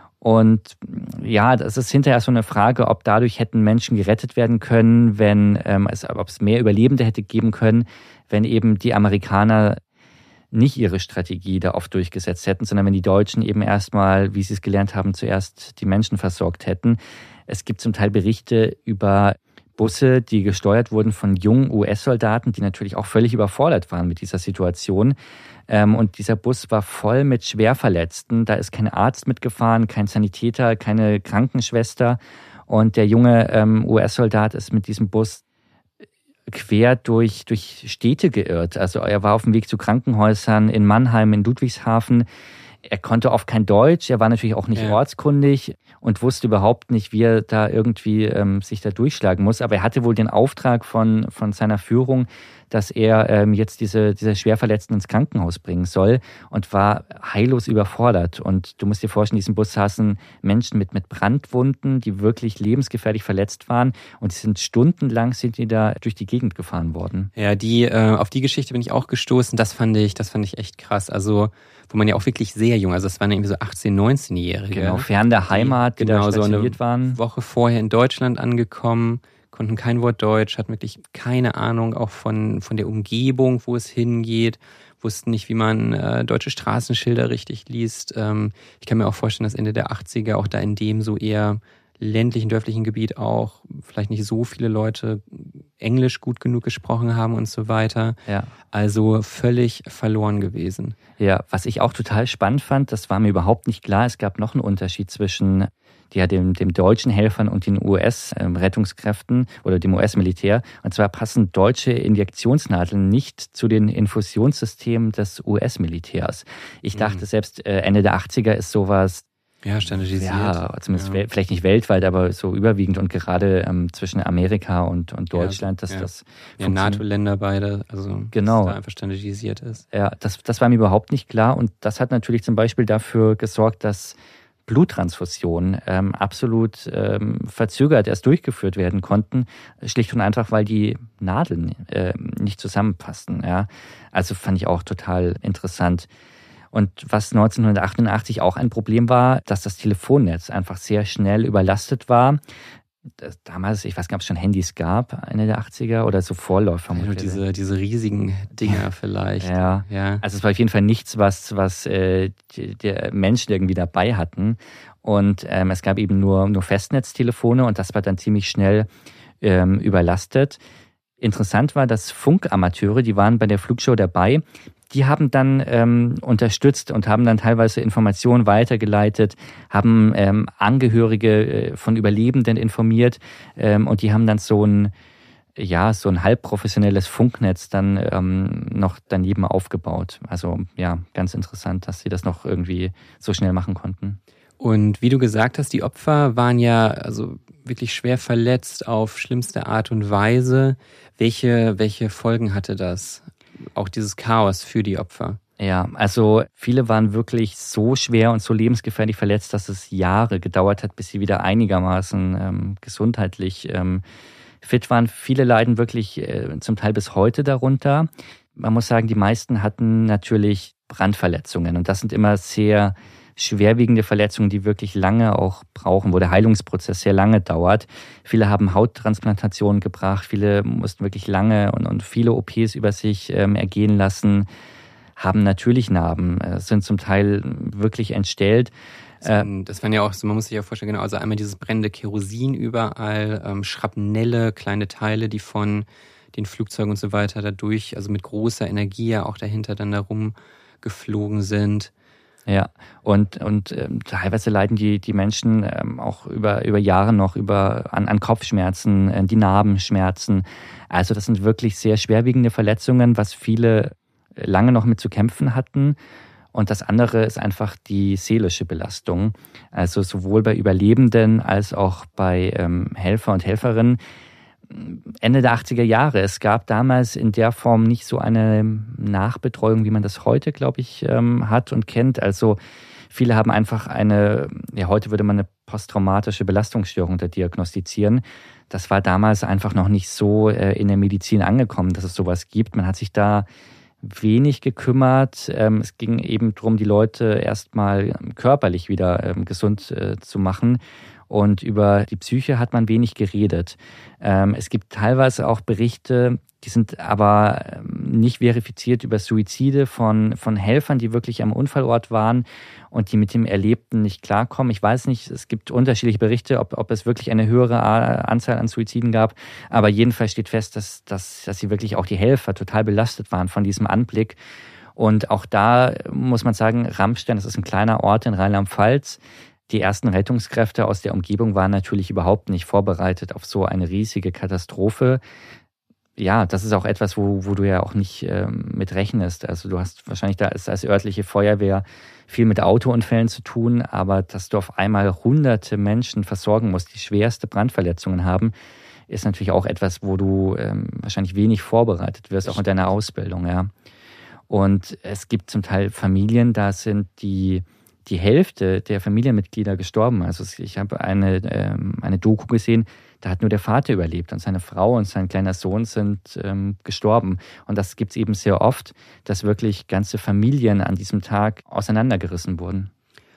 Und ja, das ist hinterher so eine Frage, ob dadurch hätten Menschen gerettet werden können, wenn ähm, es, ob es mehr Überlebende hätte geben können, wenn eben die Amerikaner nicht ihre Strategie da oft durchgesetzt hätten, sondern wenn die Deutschen eben erstmal, wie sie es gelernt haben, zuerst die Menschen versorgt hätten. Es gibt zum Teil Berichte über Busse, die gesteuert wurden von jungen U S-Soldaten, die natürlich auch völlig überfordert waren mit dieser Situation. Und dieser Bus war voll mit Schwerverletzten. Da ist kein Arzt mitgefahren, kein Sanitäter, keine Krankenschwester. Und der junge ähm, U S-Soldat ist mit diesem Bus quer durch, durch Städte geirrt. Also er war auf dem Weg zu Krankenhäusern in Mannheim, in Ludwigshafen. Er konnte oft kein Deutsch, er war natürlich auch nicht ja. ortskundig und wusste überhaupt nicht, wie er da irgendwie ähm, sich da durchschlagen muss. Aber er hatte wohl den Auftrag von, von seiner Führung, dass er ähm, jetzt diese, diese Schwerverletzten ins Krankenhaus bringen soll und war heillos überfordert. Und du musst dir vorstellen, in diesem Bus saßen Menschen mit, mit Brandwunden, die wirklich lebensgefährlich verletzt waren. Und die sind stundenlang sind die da durch die Gegend gefahren worden. Ja, die äh, auf die Geschichte bin ich auch gestoßen. Das fand ich, das fand ich echt krass. Also wo man ja auch wirklich sehr jung, also das waren irgendwie so achtzehn-, neunzehnjährige. Genau, fern der Heimat, die, die genau, da stationiert so eine waren. Woche vorher in Deutschland angekommen, konnten kein Wort Deutsch, hatten wirklich keine Ahnung auch von, von der Umgebung, wo es hingeht, wussten nicht, wie man äh, deutsche Straßenschilder richtig liest. Ähm, ich kann mir auch vorstellen, dass Ende der achtziger auch da in dem so eher ländlichen, dörflichen Gebiet auch vielleicht nicht so viele Leute Englisch gut genug gesprochen haben und so weiter. Ja. Also völlig verloren gewesen. Ja, was ich auch total spannend fand, das war mir überhaupt nicht klar. Es gab noch einen Unterschied zwischen ja, dem, dem deutschen Helfern und den U S-Rettungskräften oder dem U S-Militär. Und zwar passen deutsche Injektionsnadeln nicht zu den Infusionssystemen des U S-Militärs. Ich dachte, mhm. selbst Ende der achtziger ist sowas Ja, standardisiert. Ja, zumindest ja. wel- vielleicht nicht weltweit, aber so überwiegend und gerade ähm, zwischen Amerika und, und Deutschland, dass ja. das ja, NATO-Länder beide, also genau. dass da einfach standardisiert ist. Ja, das, das war mir überhaupt nicht klar und das hat natürlich zum Beispiel dafür gesorgt, dass Bluttransfusionen ähm, absolut ähm, verzögert erst durchgeführt werden konnten, schlicht und einfach, weil die Nadeln äh, nicht zusammenpassten. Ja. Also fand ich auch total interessant. Und was neunzehnhundertachtundachtzig auch ein Problem war, dass das Telefonnetz einfach sehr schnell überlastet war. Das, damals, ich weiß gar nicht, ob es schon Handys gab, Ende der achtziger oder so Vorläufer. Ja, diese, diese riesigen Dinger vielleicht. Ja. ja, also es war auf jeden Fall nichts, was, was äh, die, die Menschen irgendwie dabei hatten. Und ähm, es gab eben nur, nur Festnetztelefone und das war dann ziemlich schnell ähm, überlastet. Interessant war, dass Funkamateure, die waren bei der Flugshow dabei, die haben dann ähm, unterstützt und haben dann teilweise Informationen weitergeleitet, haben ähm, Angehörige äh, von Überlebenden informiert ähm, und die haben dann so ein, ja, so ein halbprofessionelles Funknetz dann ähm, noch daneben aufgebaut. Also ja, ganz interessant, dass sie das noch irgendwie so schnell machen konnten. Und wie du gesagt hast, die Opfer waren ja also wirklich schwer verletzt auf schlimmste Art und Weise. Welche, welche Folgen hatte das? Auch dieses Chaos für die Opfer? Ja, also viele waren wirklich so schwer und so lebensgefährlich verletzt, dass es Jahre gedauert hat, bis sie wieder einigermaßen ähm, gesundheitlich ähm, fit waren. Viele leiden wirklich äh, zum Teil bis heute darunter. Man muss sagen, die meisten hatten natürlich Brandverletzungen und das sind immer sehr schwerwiegende Verletzungen, die wirklich lange auch brauchen, wo der Heilungsprozess sehr lange dauert. Viele haben Hauttransplantationen gebracht, viele mussten wirklich lange und, und viele O Ps über sich ähm, ergehen lassen, haben natürlich Narben, äh, sind zum Teil wirklich entstellt. Das, das waren ja auch so, man muss sich ja vorstellen, genau, also einmal dieses brennende Kerosin überall, ähm, Schrapnelle, kleine Teile, die von den Flugzeugen und so weiter dadurch, also mit großer Energie ja auch dahinter dann da rumgeflogen sind. Ja, und, und ähm, teilweise leiden die, die Menschen ähm, auch über, über Jahre noch über, an, an Kopfschmerzen, äh, die Narbenschmerzen. Also das sind wirklich sehr schwerwiegende Verletzungen, was viele lange noch mit zu kämpfen hatten. Und das andere ist einfach die seelische Belastung. Also sowohl bei Überlebenden als auch bei ähm, Helfer und Helferinnen. Ende der achtziger Jahre. Es gab damals in der Form nicht so eine Nachbetreuung, wie man das heute, glaube ich, hat und kennt. Also viele haben einfach eine, ja, heute würde man eine posttraumatische Belastungsstörung da diagnostizieren. Das war damals einfach noch nicht so in der Medizin angekommen, dass es sowas gibt. Man hat sich da wenig gekümmert. Es ging eben darum, die Leute erstmal körperlich wieder gesund zu machen. Und über die Psyche hat man wenig geredet. Ähm, es gibt teilweise auch Berichte, die sind aber nicht verifiziert über Suizide von, von Helfern, die wirklich am Unfallort waren und die mit dem Erlebten nicht klarkommen. Ich weiß nicht, es gibt unterschiedliche Berichte, ob, ob es wirklich eine höhere Anzahl an Suiziden gab. Aber jedenfalls steht fest, dass, dass, dass sie wirklich auch die Helfer total belastet waren von diesem Anblick. Und auch da muss man sagen, Ramstein, das ist ein kleiner Ort in Rheinland-Pfalz. Die ersten Rettungskräfte aus der Umgebung waren natürlich überhaupt nicht vorbereitet auf so eine riesige Katastrophe. Ja, das ist auch etwas, wo, wo du ja auch nicht ähm, mit rechnest. Also du hast wahrscheinlich da als, als örtliche Feuerwehr viel mit Autounfällen zu tun, aber dass du auf einmal hunderte Menschen versorgen musst, die schwerste Brandverletzungen haben, ist natürlich auch etwas, wo du ähm, wahrscheinlich wenig vorbereitet wirst, auch in deiner Ausbildung. Ja. Und es gibt zum Teil Familien, da sind die die Hälfte der Familienmitglieder gestorben. Also ich habe eine, ähm, eine Doku gesehen, da hat nur der Vater überlebt und seine Frau und sein kleiner Sohn sind ähm, gestorben. Und das gibt es eben sehr oft, dass wirklich ganze Familien an diesem Tag auseinandergerissen wurden.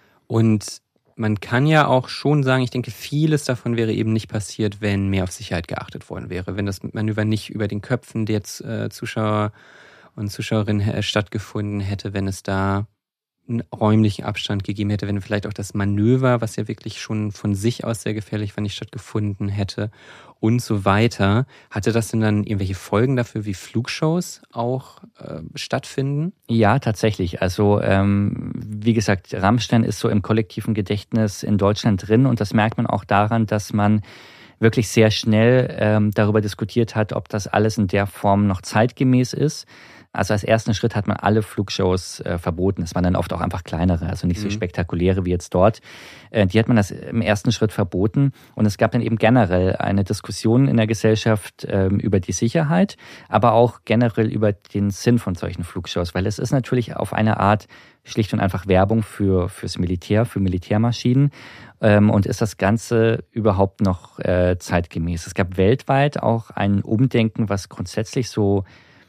Und man kann ja auch schon sagen, ich denke, vieles davon wäre eben nicht passiert, wenn mehr auf Sicherheit geachtet worden wäre. Wenn das Manöver nicht über den Köpfen der äh, Zuschauer und Zuschauerinnen äh, stattgefunden hätte, wenn es da einen räumlichen Abstand gegeben hätte, wenn vielleicht auch das Manöver, was ja wirklich schon von sich aus sehr gefährlich war, nicht stattgefunden hätte und so weiter. Hatte das denn dann irgendwelche Folgen dafür, wie Flugshows auch äh, stattfinden? Ja, tatsächlich. Also ähm, wie gesagt, Rammstein ist so im kollektiven Gedächtnis in Deutschland drin und das merkt man auch daran, dass man wirklich sehr schnell ähm, darüber diskutiert hat, ob das alles in der Form noch zeitgemäß ist. Also als ersten Schritt hat man alle Flugshows äh, verboten. Es waren dann oft auch einfach kleinere, also nicht so mhm. spektakuläre wie jetzt dort. Äh, die hat man das im ersten Schritt verboten. Und es gab dann eben generell eine Diskussion in der Gesellschaft äh, über die Sicherheit, aber auch generell über den Sinn von solchen Flugshows. Weil es ist natürlich auf eine Art schlicht und einfach Werbung für fürs Militär, für Militärmaschinen. Ähm, und ist das Ganze überhaupt noch äh, zeitgemäß? Es gab weltweit auch ein Umdenken, was grundsätzlich so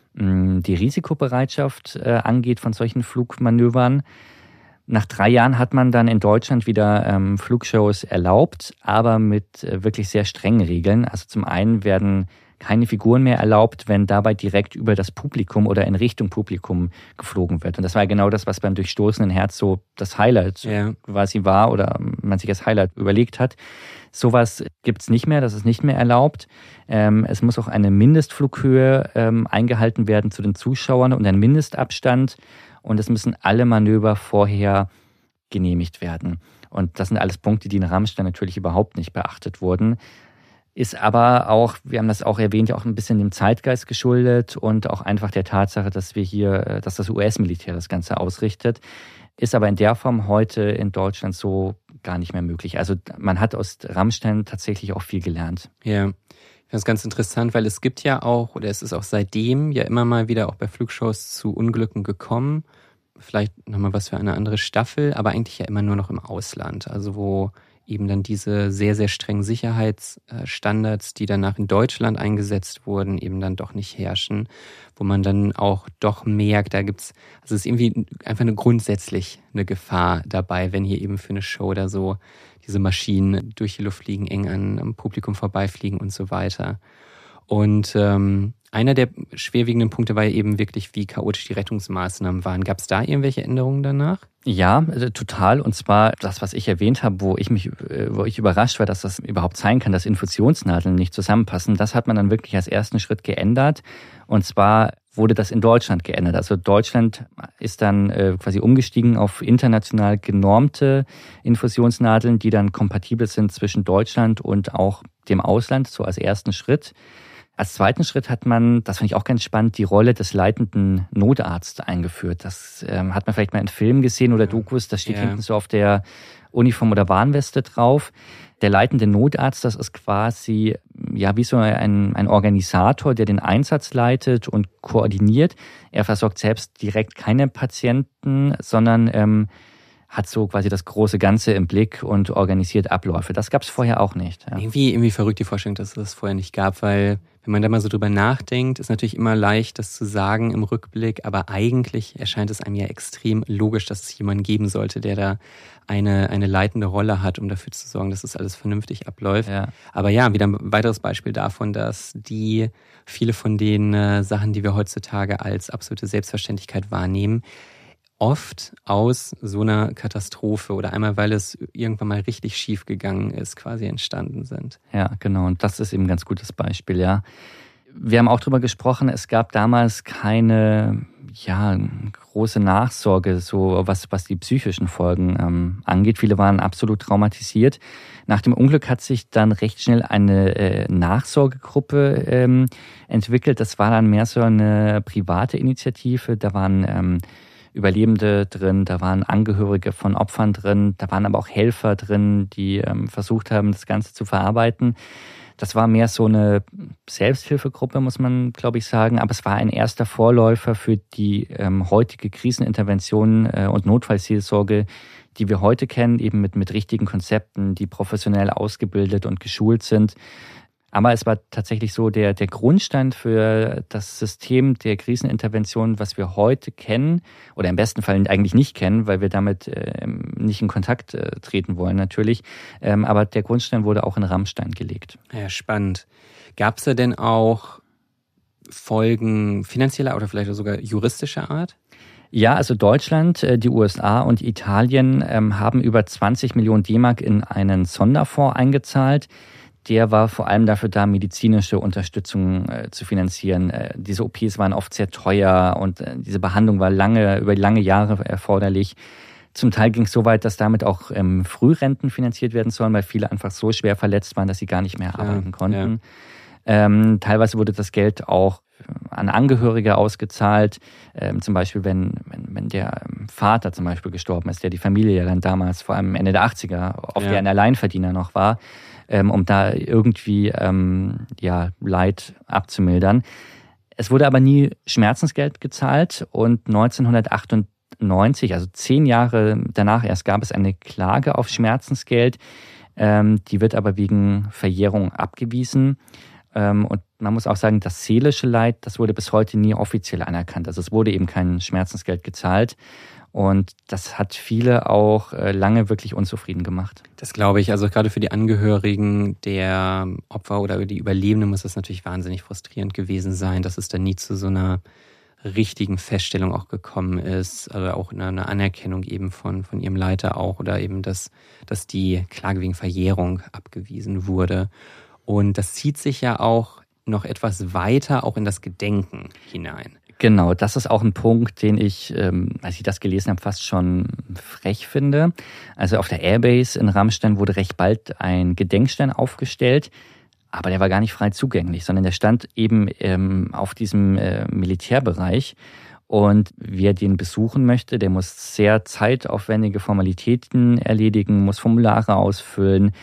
die Risikobereitschaft äh, angeht von solchen Flugmanövern. Nach drei Jahren hat man dann in Deutschland wieder ähm, Flugshows erlaubt, aber mit äh, wirklich sehr strengen Regeln. Also zum einen werden keine Figuren mehr erlaubt, wenn dabei direkt über das Publikum oder in Richtung Publikum geflogen wird. Und das war genau das, was beim durchstoßenen Herz so das Highlight ja. quasi war oder man sich als Highlight überlegt hat. Sowas gibt's nicht mehr, das ist nicht mehr erlaubt. Ähm, es muss auch eine Mindestflughöhe ähm, eingehalten werden zu den Zuschauern und ein Mindestabstand. Und es müssen alle Manöver vorher genehmigt werden. Und das sind alles Punkte, die in Rammstein natürlich überhaupt nicht beachtet wurden. Ist aber auch, wir haben das auch erwähnt, ja auch ein bisschen dem Zeitgeist geschuldet und auch einfach der Tatsache, dass wir hier, dass das U S-Militär das Ganze ausrichtet. Ist aber in der Form heute in Deutschland so gar nicht mehr möglich. Also man hat aus Rammstein tatsächlich auch viel gelernt. Ja, ich finde das ganz interessant, weil es gibt ja auch, oder es ist auch seitdem ja immer mal wieder auch bei Flugshows zu Unglücken gekommen. Vielleicht nochmal was für eine andere Staffel, aber eigentlich ja immer nur noch im Ausland. Also wo eben dann diese sehr, sehr strengen Sicherheitsstandards, die danach in Deutschland eingesetzt wurden, eben dann doch nicht herrschen, wo man dann auch doch merkt, da gibt's, also es ist irgendwie einfach eine grundsätzlich eine Gefahr dabei, wenn hier eben für eine Show da so diese Maschinen durch die Luft fliegen, eng an, am Publikum vorbeifliegen und so weiter. Und ähm, einer der schwerwiegenden Punkte war eben wirklich, wie chaotisch die Rettungsmaßnahmen waren. Gab es da irgendwelche Änderungen danach? Ja, total. Und zwar das, was ich erwähnt habe, wo ich mich, wo ich überrascht war, dass das überhaupt sein kann, dass Infusionsnadeln nicht zusammenpassen. Das hat man dann wirklich als ersten Schritt geändert. Und zwar wurde das in Deutschland geändert. Also Deutschland ist dann äh, quasi umgestiegen auf international genormte Infusionsnadeln, die dann kompatibel sind zwischen Deutschland und auch dem Ausland, so als ersten Schritt. Als zweiten Schritt hat man, das finde ich auch ganz spannend, die Rolle des leitenden Notarztes eingeführt. Das ähm, hat man vielleicht mal in Filmen gesehen oder Dokus, das steht ja hinten so auf der Uniform oder Warnweste drauf. Der leitende Notarzt, das ist quasi ja wie so ein, ein Organisator, der den Einsatz leitet und koordiniert. Er versorgt selbst direkt keine Patienten, sondern ähm, hat so quasi das große Ganze im Blick und organisiert Abläufe. Das gab es vorher auch nicht. Ja. Irgendwie, irgendwie verrückt die Vorstellung, dass es das vorher nicht gab, weil wenn man da mal so drüber nachdenkt, ist natürlich immer leicht, das zu sagen im Rückblick, aber eigentlich erscheint es einem ja extrem logisch, dass es jemanden geben sollte, der da eine, eine leitende Rolle hat, um dafür zu sorgen, dass das alles vernünftig abläuft. Ja. Aber ja, wieder ein weiteres Beispiel davon, dass die viele von den äh, Sachen, die wir heutzutage als absolute Selbstverständlichkeit wahrnehmen, oft aus so einer Katastrophe oder einmal, weil es irgendwann mal richtig schief gegangen ist, quasi entstanden sind. Ja, genau. Und das ist eben ein ganz gutes Beispiel, ja. Wir haben auch drüber gesprochen, es gab damals keine ja, große Nachsorge, so was, was die psychischen Folgen ähm, angeht. Viele waren absolut traumatisiert. Nach dem Unglück hat sich dann recht schnell eine äh, Nachsorgegruppe ähm, entwickelt. Das war dann mehr so eine private Initiative. Da waren ähm, Überlebende drin, da waren Angehörige von Opfern drin, da waren aber auch Helfer drin, die ähm, versucht haben, das Ganze zu verarbeiten. Das war mehr so eine Selbsthilfegruppe, muss man, glaube ich, sagen. Aber es war ein erster Vorläufer für die ähm, heutige Krisenintervention äh, und Notfallseelsorge, die wir heute kennen, eben mit, mit richtigen Konzepten, die professionell ausgebildet und geschult sind. Aber es war tatsächlich so, der, der Grundstein für das System der Krisenintervention, was wir heute kennen, oder im besten Fall eigentlich nicht kennen, weil wir damit äh, nicht in Kontakt äh, treten wollen natürlich. Ähm, aber der Grundstein wurde auch in Rammstein gelegt. Ja, spannend. Gab es da denn auch Folgen finanzieller oder vielleicht sogar juristischer Art? Ja, also Deutschland, die U S A und Italien ähm, haben über zwanzig Millionen D-Mark in einen Sonderfonds eingezahlt. Der war vor allem dafür da, medizinische Unterstützung äh, zu finanzieren. Äh, diese O Ps waren oft sehr teuer und äh, diese Behandlung war lange, über lange Jahre erforderlich. Zum Teil ging es so weit, dass damit auch ähm, Frührenten finanziert werden sollen, weil viele einfach so schwer verletzt waren, dass sie gar nicht mehr arbeiten ja, konnten. Ja. Ähm, teilweise wurde das Geld auch an Angehörige ausgezahlt. Ähm, zum Beispiel, wenn, wenn, wenn der Vater zum Beispiel gestorben ist, der die Familie ja dann damals, vor allem Ende der achtziger, oft ja ein Alleinverdiener noch war, ähm, um da irgendwie ähm, ja, Leid abzumildern. Es wurde aber nie Schmerzensgeld gezahlt und neunzehnhundertachtundneunzig, also zehn Jahre danach erst, gab es eine Klage auf Schmerzensgeld. Ähm, die wird aber wegen Verjährung abgewiesen. Ähm, und man muss auch sagen, das seelische Leid, das wurde bis heute nie offiziell anerkannt. Also es wurde eben kein Schmerzensgeld gezahlt. Und das hat viele auch äh, lange wirklich unzufrieden gemacht. Das glaube ich. Also gerade für die Angehörigen der Opfer oder die Überlebenden muss das natürlich wahnsinnig frustrierend gewesen sein, dass es dann nie zu so einer richtigen Feststellung auch gekommen ist, also auch eine, eine Anerkennung eben von, von ihrem Leiter auch oder eben, dass, dass die Klage wegen Verjährung abgewiesen wurde. Und das zieht sich ja auch noch etwas weiter auch in das Gedenken hinein. Genau, das ist auch ein Punkt, den ich, ähm, als ich das gelesen habe, fast schon frech finde. Also auf der Airbase in Ramstein wurde recht bald ein Gedenkstein aufgestellt, aber der war gar nicht frei zugänglich, sondern der stand eben ähm, auf diesem äh, Militärbereich. Und wer den besuchen möchte, der muss sehr zeitaufwendige Formalitäten erledigen, muss Formulare ausfüllen.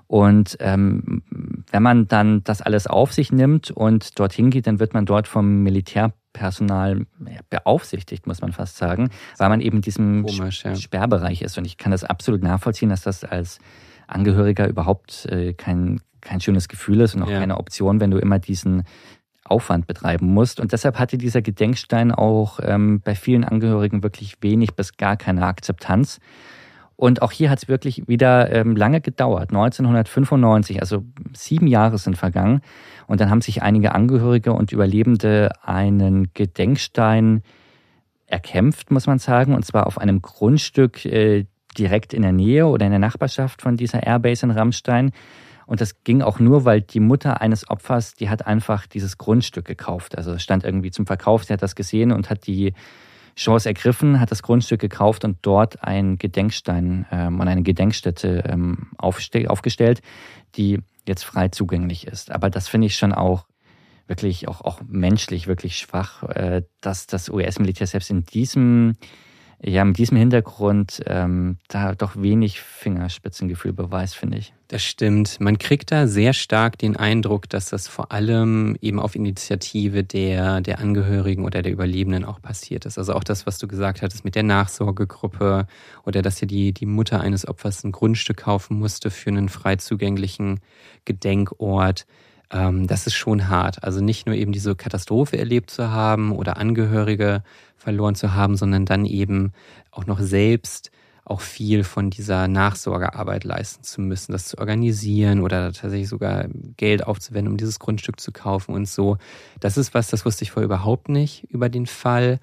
Und ähm, wenn man dann das alles auf sich nimmt und dorthin geht, dann wird man dort vom Militärpersonal beaufsichtigt, muss man fast sagen, weil man eben in diesem Komisch, ja. Sperrbereich ist. Und ich kann das absolut nachvollziehen, dass das als Angehöriger überhaupt äh, kein kein schönes Gefühl ist und auch ja. keine Option, wenn du immer diesen Aufwand betreiben musst. Und deshalb hatte dieser Gedenkstein auch ähm, bei vielen Angehörigen wirklich wenig bis gar keine Akzeptanz. Und auch hier hat es wirklich wieder ähm, lange gedauert. neunzehnhundertfünfundneunzig, also sieben Jahre sind vergangen. Und dann haben sich einige Angehörige und Überlebende einen Gedenkstein erkämpft, muss man sagen. Und zwar auf einem Grundstück äh, direkt in der Nähe oder in der Nachbarschaft von dieser Airbase in Ramstein. Und das ging auch nur, weil die Mutter eines Opfers, die hat einfach dieses Grundstück gekauft. Also es stand irgendwie zum Verkauf, sie hat das gesehen und hat die Chance ergriffen, hat das Grundstück gekauft und dort einen Gedenkstein ähm, und eine Gedenkstätte ähm, aufste- aufgestellt, die jetzt frei zugänglich ist. Aber das finde ich schon auch wirklich, auch, auch menschlich wirklich schwach, äh, dass das U S-Militär selbst in diesem Ja, mit diesem Hintergrund ähm, da doch wenig Fingerspitzengefühl beweist, finde ich. Das stimmt. Man kriegt da sehr stark den Eindruck, dass das vor allem eben auf Initiative der, der Angehörigen oder der Überlebenden auch passiert ist. Also auch das, was du gesagt hattest mit der Nachsorgegruppe oder dass ja die, die Mutter eines Opfers ein Grundstück kaufen musste für einen frei zugänglichen Gedenkort. Das ist schon hart. Also nicht nur eben diese Katastrophe erlebt zu haben oder Angehörige verloren zu haben, sondern dann eben auch noch selbst auch viel von dieser Nachsorgearbeit leisten zu müssen, das zu organisieren oder tatsächlich sogar Geld aufzuwenden, um dieses Grundstück zu kaufen und so. Das ist was, das wusste ich vorher überhaupt nicht über den Fall.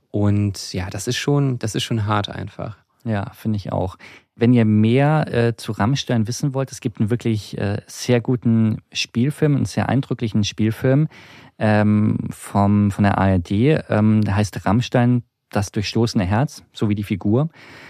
Und ja, das ist schon, das ist schon hart einfach. Ja, finde ich auch. Wenn ihr mehr äh, zu Ramstein wissen wollt, es gibt einen wirklich äh, sehr guten Spielfilm, einen sehr eindrücklichen Spielfilm ähm, vom, von der A R D. Ähm, der heißt Ramstein, das durchstoßene Herz, so wie die Figur.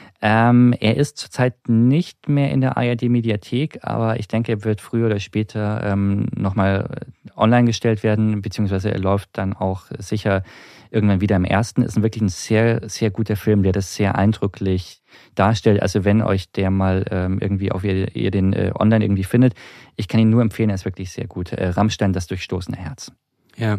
Ähm, er ist zurzeit nicht mehr in der A R D-Mediathek, aber ich denke, er wird früher oder später ähm, nochmal online gestellt werden, beziehungsweise er läuft dann auch sicher irgendwann wieder im ersten. Ist wirklich ein sehr, sehr guter Film, der das sehr eindrücklich darstellt. Also wenn euch der mal ähm, irgendwie auf ihr, ihr den äh, online irgendwie findet, ich kann ihn nur empfehlen, er ist wirklich sehr gut. Äh, Ramstein, das durchstoßene Herz. Ja,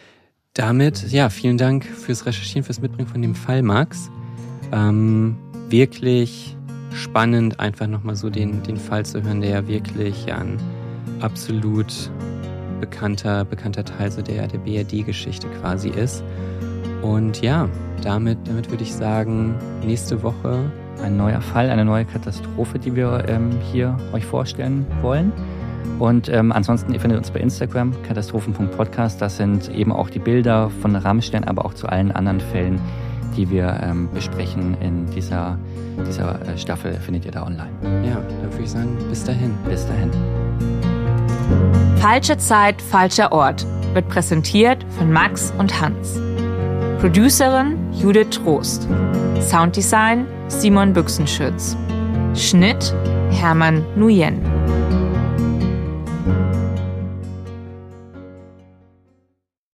damit, ja, vielen Dank fürs Recherchieren, fürs Mitbringen von dem Fall, Max. Ähm, wirklich spannend, einfach nochmal so den, den Fall zu hören, der ja wirklich ja, ein absolut bekannter, bekannter Teil so der, der B R D-Geschichte quasi ist. Und ja, damit, damit würde ich sagen, nächste Woche ein neuer Fall, eine neue Katastrophe, die wir ähm, hier euch vorstellen wollen. Und ähm, ansonsten, ihr findet uns bei Instagram, katastrophen punkt podcast. Das sind eben auch die Bilder von Ramstein, aber auch zu allen anderen Fällen, die wir ähm, besprechen in dieser, dieser äh, Staffel, findet ihr da online. Ja, dann würde ich sagen, bis dahin. Bis dahin. Falsche Zeit, falscher Ort wird präsentiert von Max und Hans. Producerin Judith Trost. Sounddesign Simon Büchsenschütz. Schnitt Hermann Nguyen.